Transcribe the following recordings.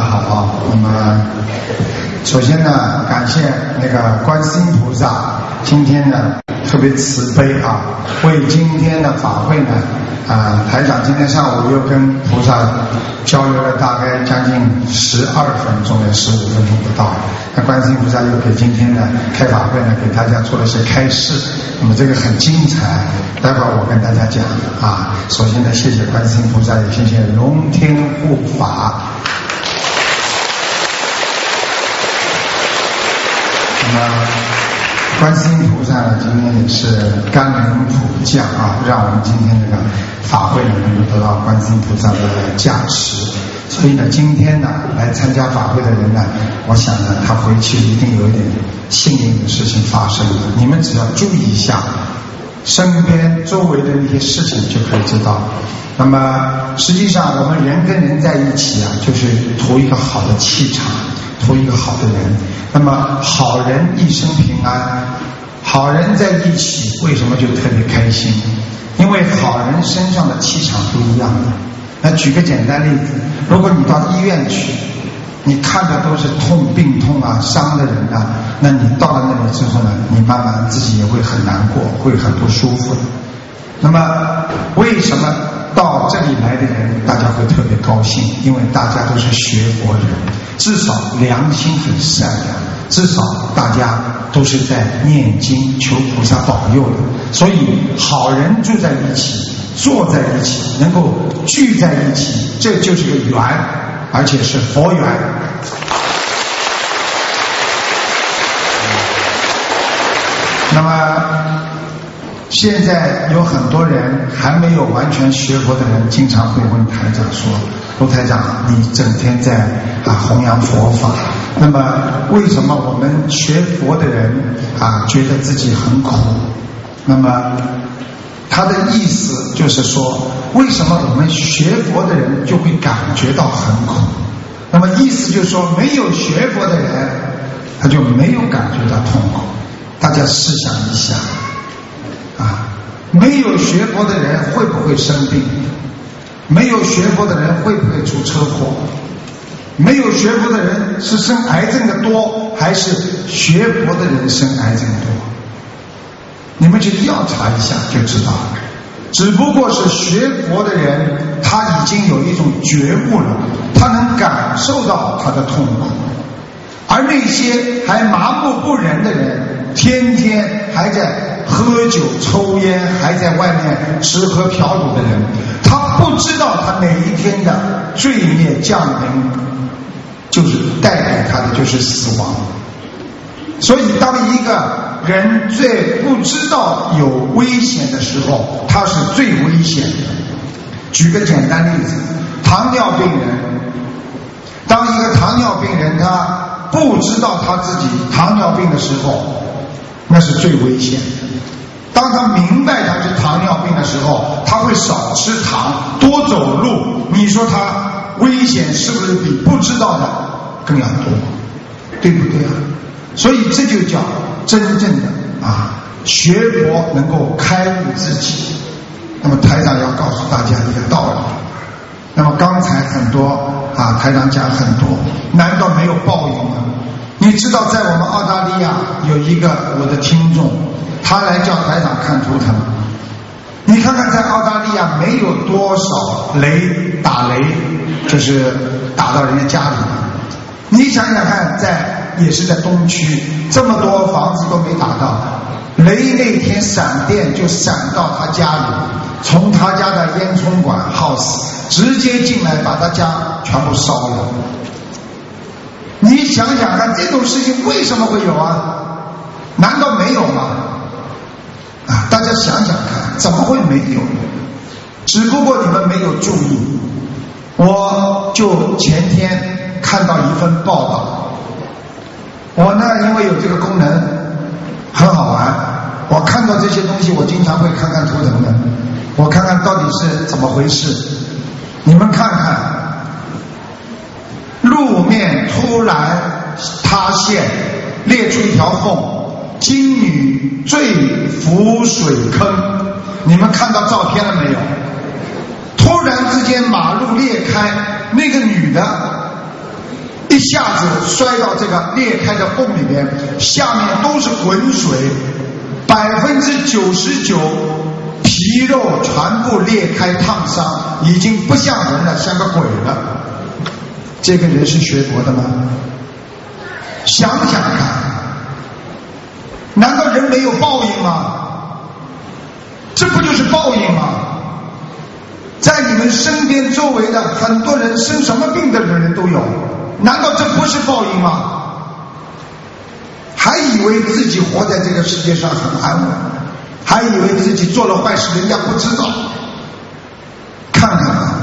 好啊。那么首先呢，感谢那个观世音菩萨今天呢特别慈悲啊，为今天的法会呢台长今天上午又跟菩萨交流了大概将近12分钟的15分钟不到，那观世音菩萨又给今天的开法会呢给大家做了一些开示，那么这个很精彩，待会儿我跟大家讲啊。首先呢，谢谢观世音菩萨，也谢谢龙天护法。那么观世音菩萨呢，今天也是甘能普降啊，让我们今天这个法会呢能够得到观世音菩萨的加持。所以呢，今天呢来参加法会的人呢，我想呢他回去一定有一点幸运的事情发生的。你们只要注意一下身边周围的一些事情就可以知道。那么实际上我们人跟人在一起啊，就是图一个好的气场，图一个好的人。那么好人一生平安，好人在一起为什么就特别开心？因为好人身上的气场不一样的。那举个简单例子，如果你到医院去，你看的都是病痛啊伤的人啊，那你到了那里之后呢，你慢慢自己也会很难过，会很不舒服。那么为什么到这里来的人大家会特别高兴？因为大家都是学佛人，至少良心很善良，至少大家都是在念经求菩萨保佑的。所以好人住在一起，坐在一起，能够聚在一起，这就是个缘，而且是佛缘。那么现在有很多人还没有完全学佛的人，经常会问台长说：卢台长，你整天在弘扬佛法，那么为什么我们学佛的人觉得自己很苦？那么他的意思就是说，为什么我们学佛的人就会感觉到很苦？那么意思就是说，没有学佛的人他就没有感觉到痛苦。大家试想一下没有学佛的人会不会生病？没有学佛的人会不会出车祸？没有学佛的人是生癌症的多，还是学佛的人生癌症多？你们去调查一下就知道了。只不过是学佛的人，他已经有一种觉悟了，他能感受到他的痛苦。而那些还麻木不仁的人，天天还在喝酒抽烟，还在外面吃喝嫖赌的人，他不知道他每一天的罪孽降临，就是带给他的就是死亡。所以当一个人最不知道有危险的时候，他是最危险的。举个简单例子，糖尿病人，当一个糖尿病人他不知道他自己糖尿病的时候，那是最危险的。当他明白他是糖尿病的时候，他会少吃糖，多走路，你说他危险是不是比不知道的更要多？对不对啊？所以这就叫真正的学佛能够开悟自己。那么台长要告诉大家一个道理。那么刚才很多台长讲很多，难道没有报应吗？你知道在我们澳大利亚有一个我的听众，他来叫台长看图腾。你看看在澳大利亚没有多少打雷，就是打到人家家里。你想想看，也是在东区，这么多房子都没打到，雷那天闪电就闪到他家里，从他家的烟囱管 house 直接进来，把他家全部烧了。你想想看，这种事情为什么会有啊？难道没有吗？大家想想看，怎么会没有？只不过你们没有注意。我就前天看到一份报道，我呢因为有这个功能很好玩，我看到这些东西我经常会看看图腾的，我看看到底是怎么回事。你们看看，路面突然塌陷，裂出一条缝，金女坠浮水坑。你们看到照片了没有？突然之间马路裂开，那个女的一下子摔到这个裂开的缝里面，下面都是滚水，99%皮肉全部裂开烫伤，已经不像人了，像个鬼了。这个人是学佛的吗？想想看，难道人没有报应吗？这不就是报应吗？在你们身边周围的很多人生什么病的人都有，难道这不是报应吗？还以为自己活在这个世界上很安稳，还以为自己做了坏事人家不知道。看看吧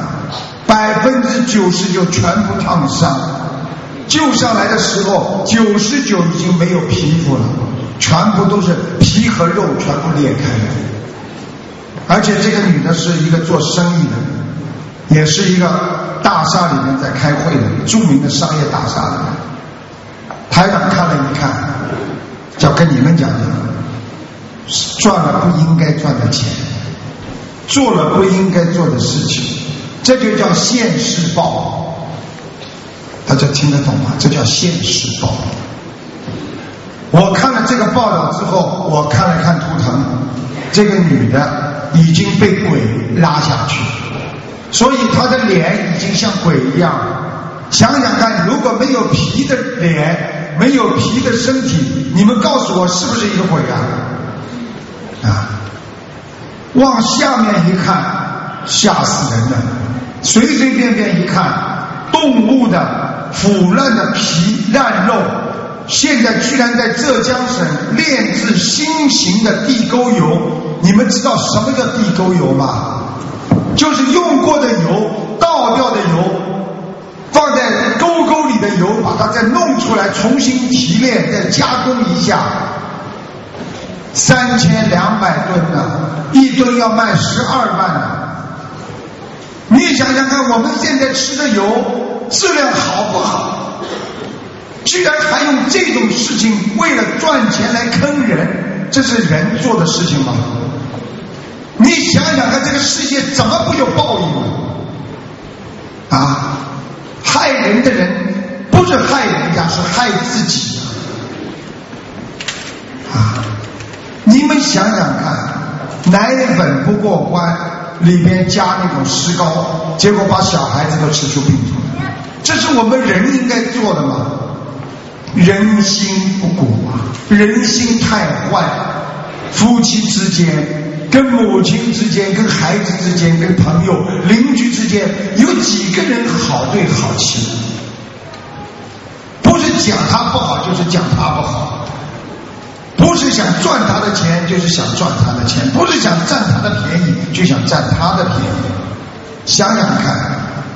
，99%全部烫伤，救上来的时候99%已经没有皮肤了，全部都是皮和肉全部裂开了。而且这个女的是一个做生意的，也是一个大厦里面在开会的，著名的商业大厦里面。台长看了一看，要跟你们讲的，赚了不应该赚的钱，做了不应该做的事情，这就叫现世报。大家听得懂吗？这叫现世报。我看了这个报道之后，我看了看图腾，这个女的已经被鬼拉下去，所以她的脸已经像鬼一样。想想看，如果没有皮的脸，没有皮的身体，你们告诉我是不是一个鬼啊？往下面一看，吓死人了。随随便便一看，动物的腐烂的皮烂肉，现在居然在浙江省炼制新型的地沟油。你们知道什么叫地沟油吗？就是用过的油，倒掉的油，放在沟沟里的油，把它再弄出来，重新提炼，再加工一下。3200吨呢，一吨要卖12万呢。你想想看，我们现在吃的油质量好不好？居然还用这种事情为了赚钱来坑人，这是人做的事情吗？你想想看，这个世界怎么不有报应啊？害人的人不是害人家，是害自己啊！你们想想看，奶粉不过关，里边加那种石膏，结果把小孩子都吃出病出来，这是我们人应该做的吗？人心不古啊，人心太坏，夫妻之间，跟母亲之间，跟孩子之间，跟朋友邻居之间，有几个人好对好气？不是讲他不好就是讲他不好，不是想赚他的钱就是想赚他的钱，不是想占他的便宜就想占他的便宜。想想看，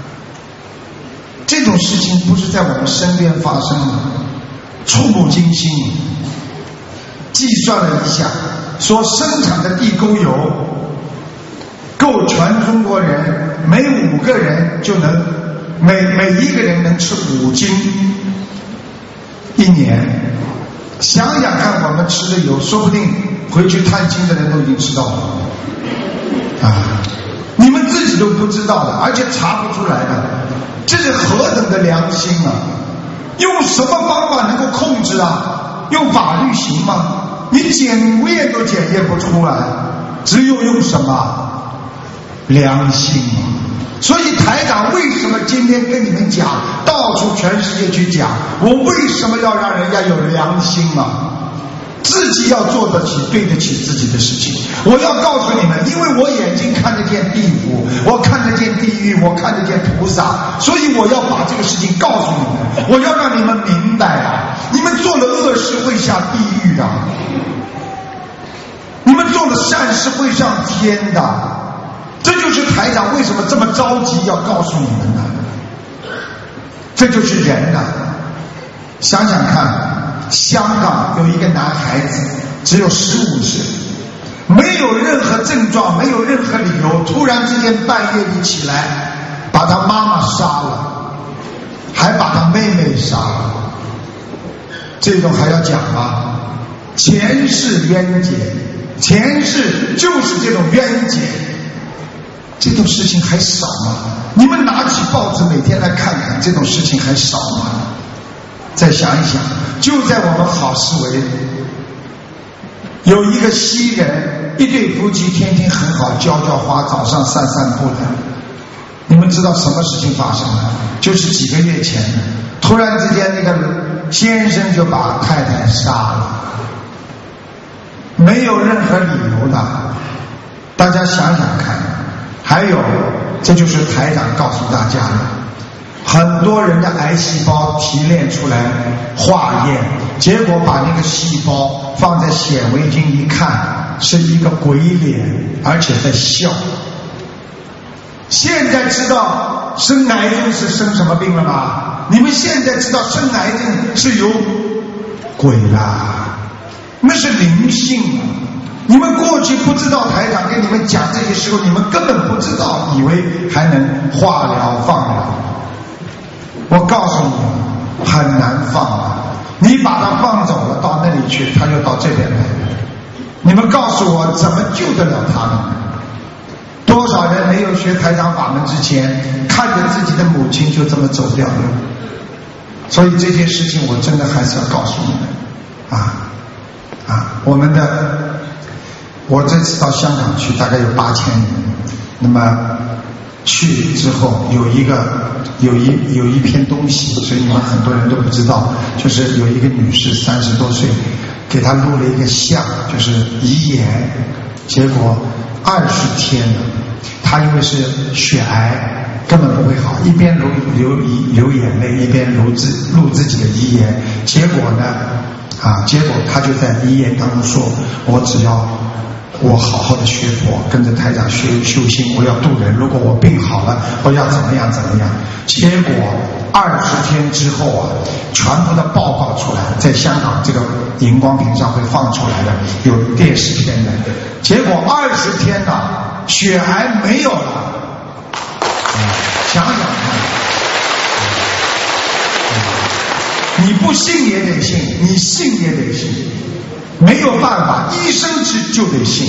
这种事情不是在我们身边发生的，触目惊心。计算了一下，说生产的地沟油够全中国人每5个人就能每一个人能吃5斤一年。想想看，我们吃的油，说不定回去探亲的人都已经知道了啊！你们自己都不知道的，而且查不出来的，这是何等的良心啊！用什么方法能够控制啊？用法律行吗？你检验都检验不出来，只有用什么良心啊！所以台长为什么今天跟你们讲，到处全世界去讲，我为什么要让人家有良心啊？自己要做得起，对得起自己的事情。我要告诉你们，因为我眼睛看得见地府，我看得见地狱，我看得见菩萨，所以我要把这个事情告诉你们，我要让你们明白啊！你们做了恶事会下地狱的，你们做了善事会上天的。这就是台长为什么这么着急要告诉你们的，这就是人呐！想想看，香港有一个男孩子只有15岁，没有任何症状，没有任何理由，突然之间半夜里起来把他妈妈杀了，还把他妹妹杀了，这种还要讲吗？前世冤结，前世就是这种冤结，这种事情还少吗？你们拿起报纸每天来看看，这种事情还少吗？ 再想一想，就在我们好思维，有一个西人，一对夫妻天天很好，浇花，早上散步的。你们知道什么事情发生了？就是几个月前，突然之间那个先生就把太太杀了，没有任何理由的。大家想想看。还有，这就是台长告诉大家的，很多人的癌细胞提炼出来化验，结果把那个细胞放在显微镜一看，是一个鬼脸，而且在笑。现在知道生癌症是生什么病了吗？你们现在知道生癌症是有鬼啦，那是灵性啊！你们过去不知道，台长跟你们讲这些时候，你们根本不知道，以为还能化疗放疗。我告诉你，很难放啊！你把它放走了，到那里去，它又到这边来。你们告诉我，怎么救得了他们？多少人没有学台长法门之前，看着自己的母亲就这么走掉了？所以这件事情，我真的还是要告诉你们我这次到香港去，大概有8000人。那么去之后有一篇东西，所以你们很多人都不知道，就是有一个女士30多岁，给她录了一个像，就是遗言，结果20天了，她因为是血癌，根本不会好，一边流眼泪，一边录自己的遗言，结果她就在遗言当中说，我只要我好好的学佛，跟着台长修心，我要度人，如果我病好了，我要怎么样。结果20天之后全部的报告出来，在香港这个荧光屏上会放出来的，有电视片的。结果20天了，血癌没有了。想想看，你不信也得信，你信也得信。没有办法，医生就得信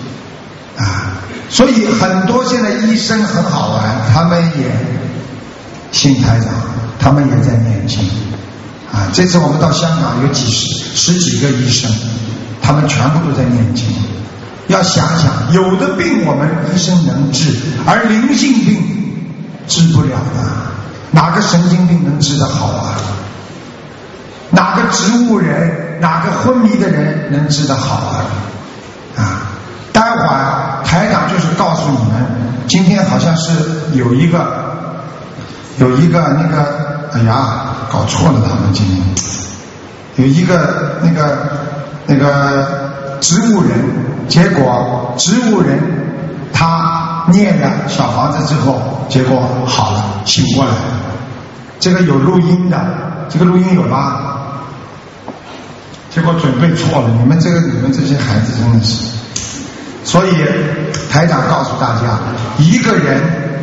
所以很多现在医生很好玩，他们也信台长，他们也在念经这次我们到香港有十几个医生，他们全部都在念经。要想想，有的病我们医生能治，而灵性病治不了的，哪个神经病能治得好哪个植物人，哪个昏迷的人能治得好待会儿台长就是告诉你们，今天好像是有一个那个，哎呀，搞错了，他们今天有一个那个植物人，结果植物人他念了小房子之后，结果好了，醒过来了。这个有录音的，这个录音有吗？结果准备错了，你们这些孩子真的是。所以台长告诉大家，一个人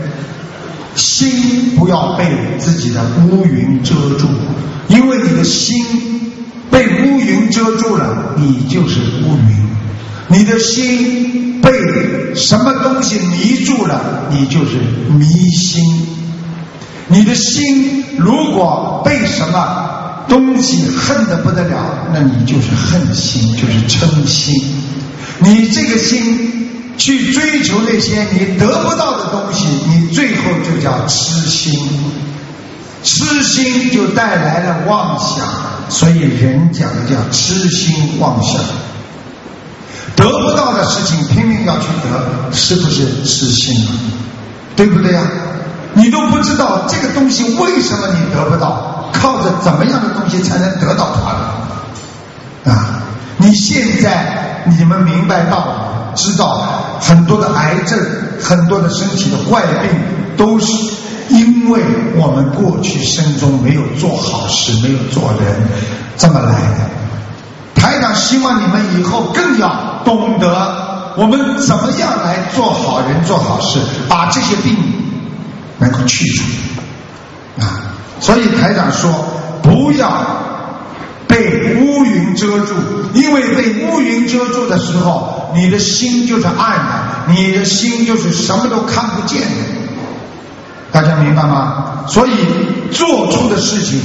心不要被自己的乌云遮住，因为你的心被乌云遮住了，你就是乌云；你的心被什么东西迷住了，你就是迷心；你的心如果被什么东西恨得不得了，那你就是恨心，就是嗔心。你这个心去追求那些你得不到的东西，你最后就叫痴心。痴心就带来了妄想，所以人讲的叫痴心妄想。得不到的事情拼命要去得，是不是痴心对不对呀？你都不知道这个东西为什么你得不到，靠着怎么样的东西才能得到它的你现在你们明白道理，知道很多的癌症，很多的身体的坏病，都是因为我们过去生中没有做好事，没有做人，这么来的。台长希望你们以后更要懂得我们怎么样来做好人做好事，把这些病能够去除所以台长说，不要被乌云遮住，因为被乌云遮住的时候，你的心就是暗的，你的心就是什么都看不见的。大家明白吗？所以做出的事情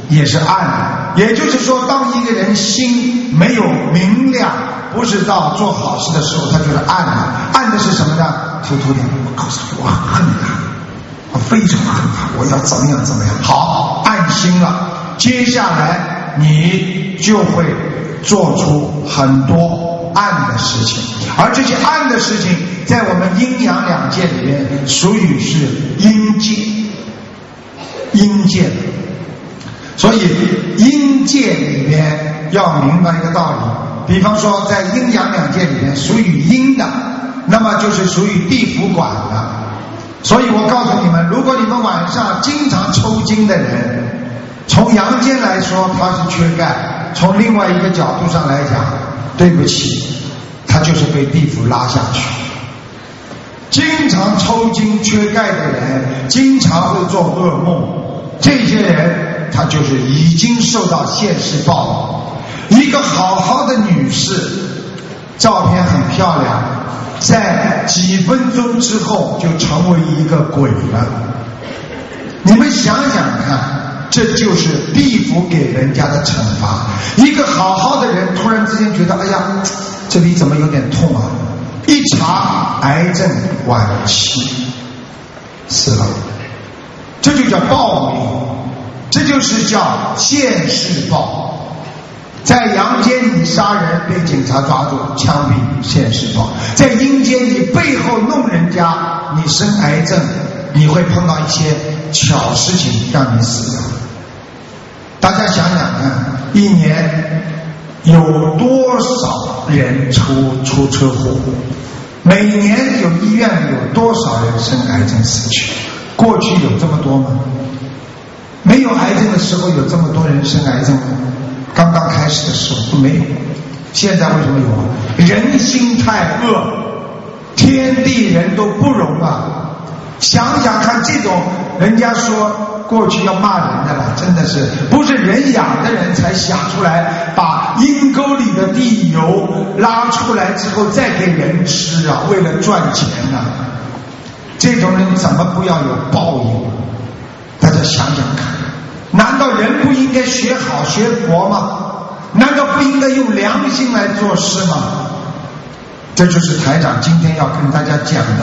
也是暗的。也就是说，当一个人心没有明亮，不是到做好事的时候，他觉得暗的。暗的是什么呢？偷偷的，我告诉他，我恨他，我非常恨他，我要怎么样怎么样。好，暗心了，接下来你就会做出很多暗的事情，而这些暗的事情在我们阴阳两界里面属于是阴界，阴界。所以阴界里面要明白一个道理，比方说在阴阳两界里面属于阴的，那么就是属于地府管的。所以我告诉你们，如果你们晚上经常抽筋的人，从阳间来说他是缺钙，从另外一个角度上来讲，对不起，他就是被地府拉下去。经常抽筋缺钙的人，经常会做噩梦，这些人他就是已经受到现世报应。一个好好的女士，照片很漂亮，在几分钟之后就成为一个鬼了。你们想想看，这就是地府给人家的惩罚。一个好好的人突然之间觉得，哎呀，这里怎么有点痛啊，一查癌症晚期死了，这就叫报应，这就是叫现世报。在阳间你杀人被警察抓住枪毙，现世报；在阴间你背后弄人家，你生癌症，你会碰到一些小事情让你死了。大家想想看，一年有多少人出车祸？每年有医院有多少人生癌症死去？过去有这么多吗？没有癌症的时候有这么多人生癌症吗？刚刚开始的时候都没有。现在为什么有啊？人心太恶，天地人都不容啊。想想看，这种人家说过去要骂人的了，真的是不是人养的人才想出来把阴沟里的地油拉出来之后再给人吃啊，为了赚钱啊。这种人怎么不要有报应？大家想想看，难道人不应该学好学佛吗？难道不应该用良心来做事吗？这就是台长今天要跟大家讲的。